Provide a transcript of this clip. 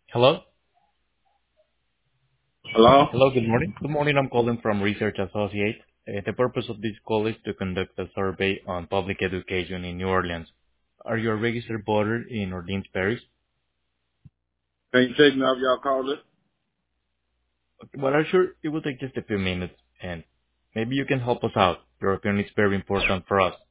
Hello? Hello? Hello, good morning. Good morning. I'm calling from Research Associates. The purpose of this call is to conduct a survey on public education in New Orleans. Are you a registered voter in Orleans Parish? Can you take me off y'all call it? Well, I'm sure it will take just a few minutes, and maybe you can help us out. Your opinion is very important for us.